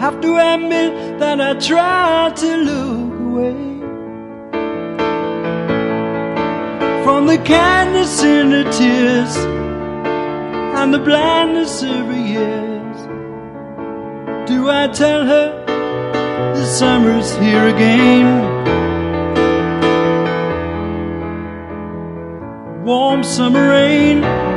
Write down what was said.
have to admit that I try to look away from the kindness in her tears and the blindness of her years. Do I tell her the summer's here again? Warm summer rain